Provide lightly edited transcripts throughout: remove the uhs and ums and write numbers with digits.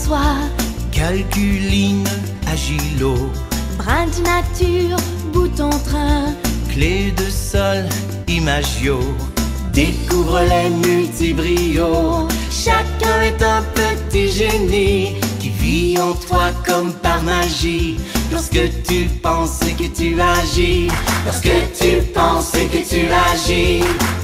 François, Calculine, Agilo, brin de nature, bout en train, clé de sol, Imagio. Découvre les multibrios. Chacun est un petit génie qui vit en toi comme par magie. Lorsque tu penses et que tu agis, lorsque tu penses et que tu agis.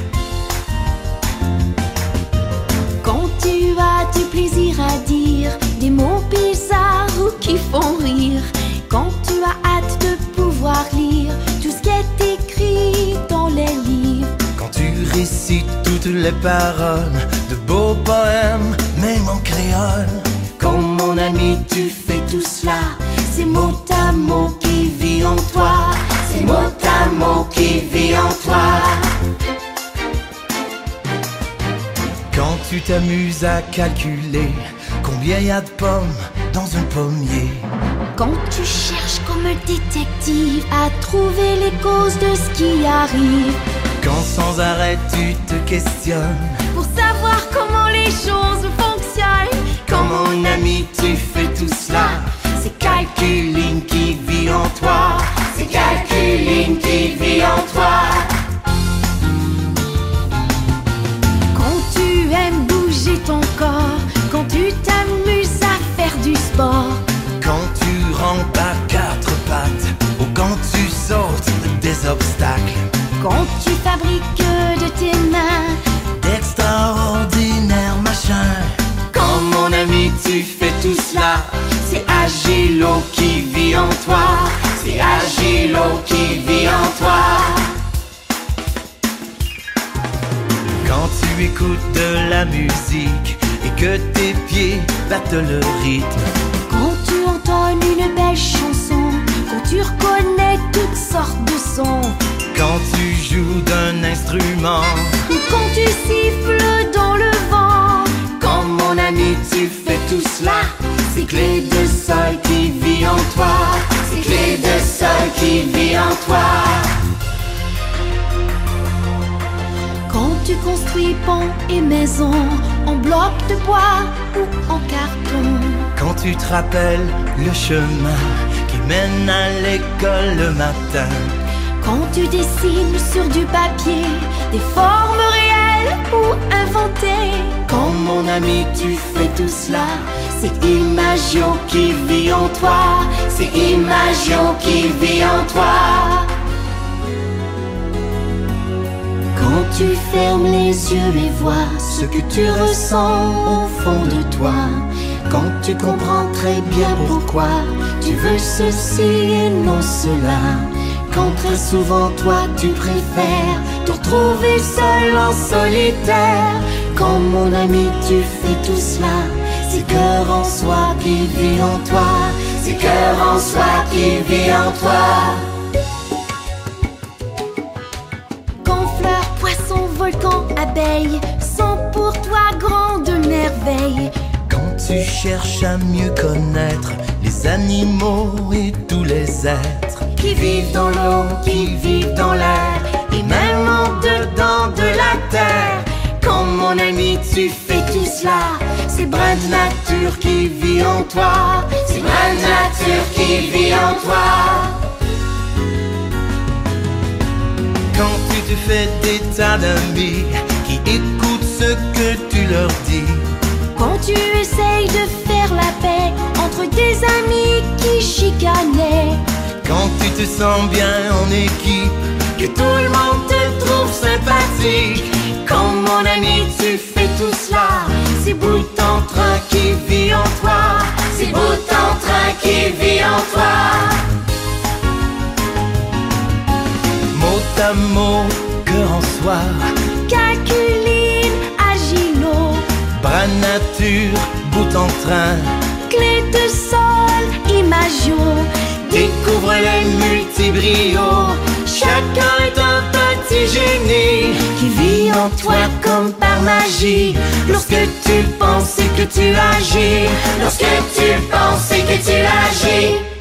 quand tu as du plaisir à dire, des mots bizarres ou qui font rire, quand tu as hâte de pouvoir lire tout ce qui est écrit dans les livres, Quand tu récites toutes les paroles de beaux poèmes, même en créole. Comme mon ami, tu fais tout cela. C'est mot à mot qui vit en toi. C'est mot à mot qui vit en toi. Quand tu t'amuses à calculer combien y a de pommes dans un pommier. quand tu cherches comme un détective à trouver les causes de ce qui arrive, Quand sans arrêt tu te questionnes. pour savoir comment les choses fonctionnent, Comme mon ami, tu fais tout cela. C'est Calculine qui vit en toi. C'est Calculine qui vit en toi. quand tu aimes bouger ton corps, quand tu t'amuses à faire du sport, Quand tu rampes à quatre pattes ou quand tu sautes des obstacles. quand tu fabriques de tes mains, D'extraordinaires machins. Quand mon ami, tu fais tout cela. C'est Agilo qui vit en toi. C'est Agilo qui vit en toi. Quand tu écoutes de la musique et que tes pieds battent le rythme. quand tu entends une belle chanson, quand tu reconnais toutes sortes de sons, Quand tu joues d'un instrument. ou quand tu siffles dans le vent, Quand mon ami, tu fais tout cela. C'est clé de sol qui vit en toi. C'est clé de sol qui vit en toi. quand tu construis ponts et maisons en blocs de bois ou en carton, Quand tu te rappelles le chemin qui mène à l'école le matin. quand tu dessines sur du papier des formes réelles ou inventées, Quand mon ami, tu fais tout cela. C'est Imagio qui vit en toi. C'est Imagio qui vit en toi. Quand tu fermes les yeux et vois ce que tu ressens au fond de toi. Quand tu comprends très bien pourquoi tu veux ceci et non cela. Quand très souvent toi tu préfères te retrouver seul en solitaire. Quand mon ami tu fais tout cela. C'est cœur en soi qui vit en toi. C'est cœur en soi qui vit en toi. quand fleurs, poissons, volcans, abeilles sont pour toi grandes merveilles, Quand tu cherches à mieux connaître les animaux et tous les êtres qui vivent dans l'eau, qui vivent dans l'air et même en dedans de la terre. Quand mon ami tu fais tout cela. C'est brin de nature qui vit en toi. C'est brin de nature qui vit en toi. Quand tu te fais des tas d'amis qui écoutent ce que tu leur dis. quand tu essayes de faire la paix entre des amis qui chicanaient, Quand tu te sens bien en équipe, que tout le monde te trouve sympathique. Quand mon ami tu fais tout cela. C'est bout en train qui vit en toi. C'est bout en train qui vit en toi. Mot à mot, cœur en soi. Calculine, Agilo, Bras nature, bout en train. clé de sol, Imagio, Découvre les multibrios. Chacun est un petit génie qui vit en toi comme par magie. Lorsque tu penses et que tu agis. Lorsque tu penses et que tu agis.